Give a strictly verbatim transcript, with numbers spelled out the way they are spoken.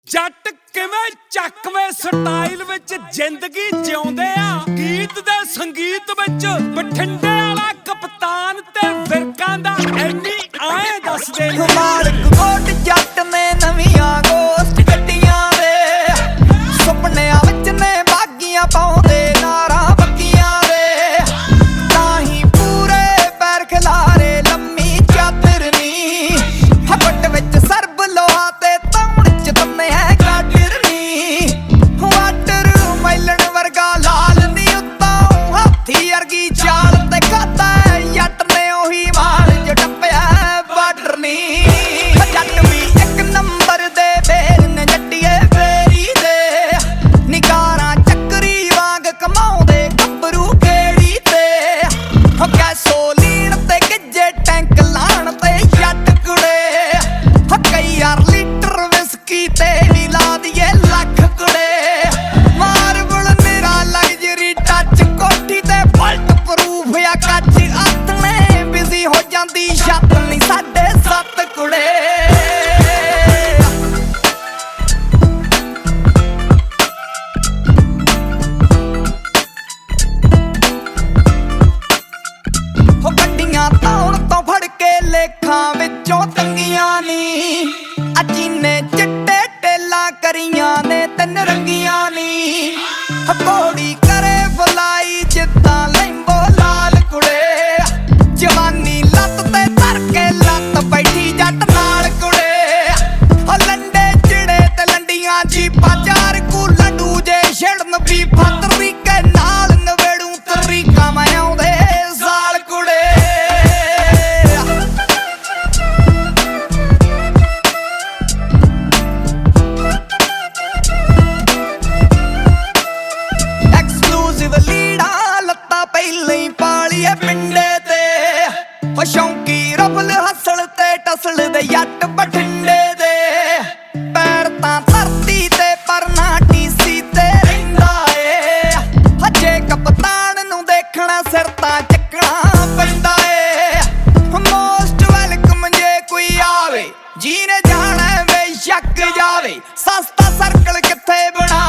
ਜੱਟ ਕਿਵੇਂ ਚੱਕਵੇਂ ਸਟਾਈਲ ਵਿੱਚ ਜ਼ਿੰਦਗੀ ਜਿਉਂਦੇ ਆ। ਗੀਤ ਦੇ ਸੰਗੀਤ ਵਿੱਚ ਬਠਿੰਡੇ ਵਾਲਾ ਕਪਤਾਨ ਤੇ ਫਿਰਕਾਂ ਦਾ ਐਨੀ ਆਏ ਦੱਸਦੇ ਨੇ। ਮਾਲਕ ਕੋਟ ਜੱਟ ਨੇ ਨਵੀਆਂ ਗੋਸਟ ਗੱਡੀਆਂ ਦੇ, ਸੁਪਨਿਆਂ ਵਿੱਚ ਨੇ ਬਾਗੀਆਂ ਪਾਉਂਦੇ ਨਾਰਾਂ ਬੱਕੀਆਂ ਦੇ। ਤਾਂ ਹੀ ਪੂਰੇ ਪੈਰ ਖਿਲਾਰੇ ਲੰਮੀ ਚਾਦਰ ਨੀ, ਹਪਟ ਵਿੱਚ ਸਰਬ ਲੋਹਾ ਤੇ ਤੌਣ ਚ ਤੰਨੇ ਹੈ ਗਾਡਰ ਨੀ। ਵਾਟਰ ਮੈਲਣ ਵਰਗਾ ਲਾਲ ਨੀ ਉੱਤੋਂ ਹਾਥੀ ਵਰਗੀ ਚਾਲ ਤੇ ਖਾਦਾ ਜੱਟ ਨੇ ਉਹੀ ਮਾਲ ਜੋ ਟੱਪਿਆ ਬਾਰਡਰ ਨੀ। ਜੱਟ ਵੀ ਇੱਕ ਨੰਬਰ ਦੇ ਫੇਰ ਨੇ ਜੱਟੀਏ ਫੇਰੀ ਦੇ, ਨਿਕਾਰਾਂ ਚੱਕਰੀ ਵਾਂਗ ਕਮਾਉਂਦੇ ਗੱਭਰੂ ਗੇੜੀ ਤੇ। ਹੋ ਗੈਸੋਲੀਨ ਤੇ ਗਿੱਜੇ ਟੈਂਕ ਲਾਣ ਤੇ ਜੱਟ ਕੁੜੇ, ਹੋ ਕਈ ਯਾਰ ਲੀਟਰ ਵਿਸਕੀ ਤੇ ਵੀ ਲਾ ਦੀਏ ਲੱਖ ਕੁੜੇ। ਮਾਰਬਲ ਮੇਰਾ ਲਗਜ਼ਰੀ ਟੱਚ ਕੋਠੀ ਤੇ ਬਲਟ ਪ੍ਰੂਫ ਆ ਕੱਚ ਆਥਣੇ ਬਿਜ਼ੀ ਹੋ ਜਾਂਦੀ ਛੱਤ ਨਹੀਂ ਸਾਡੇ ਸੱਤ ਕੁੜੇ। ਹੋ ਗੱਡੀਆਂ ਧੌਣ ਤੋਂ ਫੜ ਕੇ ਲੇਖਾਂ ਵਿੱਚੋਂ ਤੰਗੀਆਂ ਨੀ, ਅਜੀਨੇ ਚਿੱਟੇ ਟੇਲਾਂ ਕਰੀਆਂ ਨੇ ਤਿੰਨ ਰੰਗੀਆਂ ਨੀ। ਘੋੜੀ ਕਰੇ ਫੁਲਾਈ ਜਿੱਦਾਂ ਲੈਂਬੋ ਲਾਲ ਕੁੜੇ, ਜਵਾਨੀ ਲੱਤ ਤੇ ਧਰ ਕੇ ਲੱਤ ਬੈਠੀ ਜੱਟ ਨਾਲ ਕੁੜੇ। ਹੋ ਲੰਡੇ ਚਿੜੇ ਤੇ ਲੰਡੀਆਂ ਜੀਪਾਂ ਚਾਰ ਕੂ ਲੱਡੂ ਜੇ ਛੇੜਨ ਵੀ ਤਰੀਕੇ ਨਾਲ ਨਵੇੜੂ ਤਰੀਕਾ ਮੈਂ ਆਉਂਦੇ ਸਾਲ ਕੁੜੇ। ਐਕਸਕਲੂਸਿਵ ਲੀੜਾ ਲੱਤਾਂ ਪਹਿਲਾਂ ਹੀ ਪਾਲੀਏ ਪਿੰਡੇ ਤੇ, ਹੋ ਸ਼ੌਂਕੀ ਰਫਲ ਹਸਲ ਤੇ ਟਸਲ ਦੇ ਜੱਟ ਬਠਿੰਡੇ ਦੇ। ਪੈਰ ਤਾਂ ਧਰਤੀ ਤੇ ਪਰ ਨਾ ਟੀਸੀ ਤੇ ਰਹਿੰਦਾ ਏ, ਹਜੇ ਕਪਤਾਨ ਨੂੰ ਦੇਖਣਾ ਸਿਰ ਤਾਂ ਚੱਕਣਾ ਪੈਂਦਾ ਏ। ਮੋਸਟ ਵੈਲਕਮ ਜੇ ਕੋਈ ਆਵੇ, ਜਿਹਨੇ ਜਾਣਾ ਬੇਸ਼ੱਕ ਜਾਵੇ, ਸਸਤਾ ਸਰਕਲ ਕਿੱਥੇ ਬਣਾ